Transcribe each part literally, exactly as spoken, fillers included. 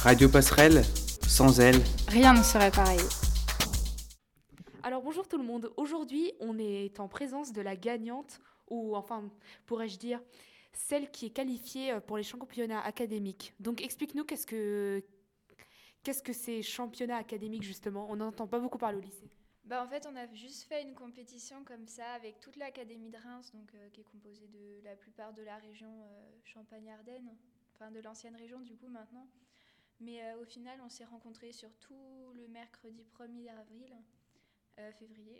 Radio Passerelle, sans elle. Rien ne serait pareil. Alors bonjour tout le monde, aujourd'hui on est en présence de la gagnante, ou enfin pourrais-je dire, celle qui est qualifiée pour les championnats académiques. Donc explique-nous qu'est-ce que, qu'est-ce que ces championnats académiques justement, on n'entend pas beaucoup parler au lycée. Bah en fait, on a juste fait une compétition comme ça avec toute l'académie de Reims, donc, euh, qui est composée de la plupart de la région euh, Champagne-Ardenne, enfin de l'ancienne région du coup maintenant. Mais euh, au final, on s'est rencontrés sur tout le mercredi premier avril, euh, février.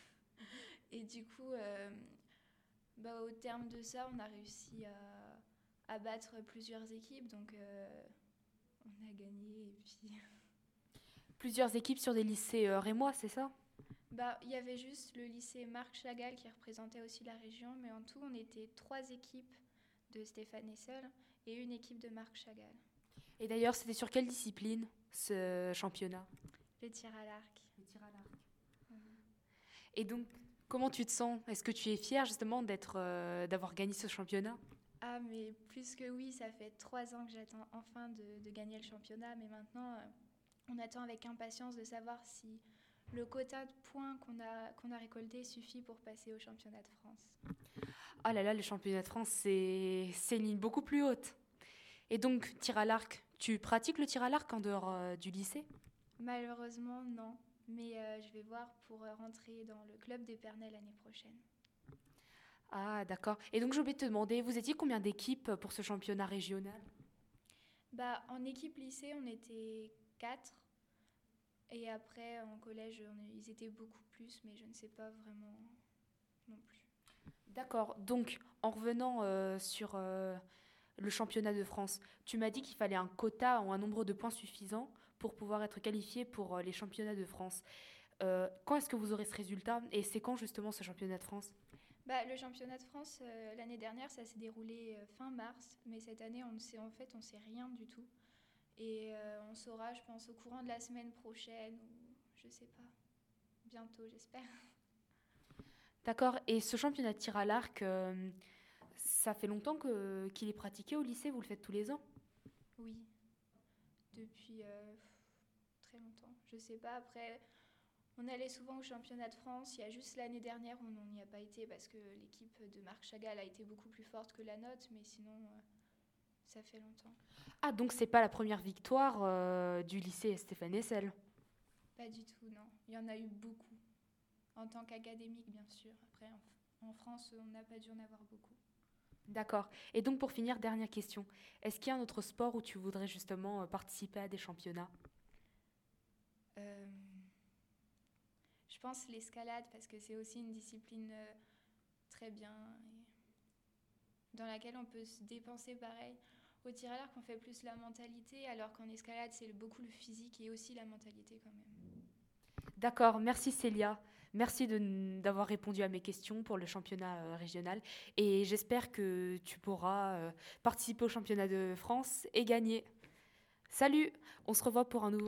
Et du coup, euh, bah, au terme de ça, on a réussi à, à battre plusieurs équipes, donc euh, on a gagné. Et puis... Plusieurs équipes sur des lycées euh, rémois, c'est ça ? Bah, il y avait juste le lycée Marc Chagall qui représentait aussi la région, mais en tout, on était trois équipes de Stéphane Hessel et une équipe de Marc Chagall. Et d'ailleurs, c'était sur quelle discipline, ce championnat ? Le tir à l'arc. Le tir à l'arc. Mmh. Et donc, comment tu te sens ? Est-ce que tu es fière justement d'être, euh, d'avoir gagné ce championnat ? Ah, mais plus que oui, ça fait trois ans que j'attends enfin de, de gagner le championnat, mais maintenant, euh, on attend avec impatience de savoir si le quota de points qu'on a, qu'on a récolté suffit pour passer au championnat de France. Ah là là, le championnat de France, c'est, c'est une ligne beaucoup plus haute. Et donc, tir à l'arc, tu pratiques le tir à l'arc en dehors euh, du lycée ? Malheureusement, non. Mais euh, je vais voir pour euh, rentrer dans le club d'Épernay l'année prochaine. Ah, d'accord. Et donc, j'ai oublié de te demander, vous étiez combien d'équipes pour ce championnat régional ? Bah, en équipe lycée, on était quatre. Et après, en collège, on, ils étaient beaucoup plus, mais je ne sais pas vraiment non plus. D'accord. Donc, en revenant euh, sur euh, le championnat de France, tu m'as dit qu'il fallait un quota ou un nombre de points suffisant pour pouvoir être qualifié pour euh, les championnats de France. Euh, quand est-ce que vous aurez ce résultat ? Et c'est quand justement ce championnat de France ? Bah, le championnat de France, euh, l'année dernière, ça s'est déroulé euh, fin mars. Mais cette année, on ne sait, en fait, on ne sait rien du tout. Et euh, on saura, je pense, au courant de la semaine prochaine, ou je sais pas, bientôt, j'espère. D'accord. Et ce championnat de tir à l'arc, euh, ça fait longtemps que, qu'il est pratiqué au lycée ? Vous le faites tous les ans ? Oui, depuis euh, très longtemps. Je sais pas, après, on allait souvent au championnat de France. Il y a juste l'année dernière où on n'y a pas été parce que l'équipe de Marc Chagall a été beaucoup plus forte que la nôtre, mais sinon... Euh, ça fait longtemps. Ah, donc c'est pas la première victoire euh, du lycée Stéphane Hessel ? Pas du tout, non. Il y en a eu beaucoup. En tant qu'académique, bien sûr. Après, en, en France, on n'a pas dû en avoir beaucoup. D'accord. Et donc, pour finir, dernière question. Est-ce qu'il y a un autre sport où tu voudrais justement euh, participer à des championnats ? euh, Je pense l'escalade, parce que c'est aussi une discipline euh, très bien, et dans laquelle on peut se dépenser pareil. Au tir à l'arc, on fait plus la mentalité, alors qu'en escalade, c'est beaucoup le physique et aussi la mentalité quand même. D'accord, merci Célia. Merci de, d'avoir répondu à mes questions pour le championnat euh, régional. Et j'espère que tu pourras euh, participer au championnat de France et gagner. Salut, on se revoit pour un nouveau...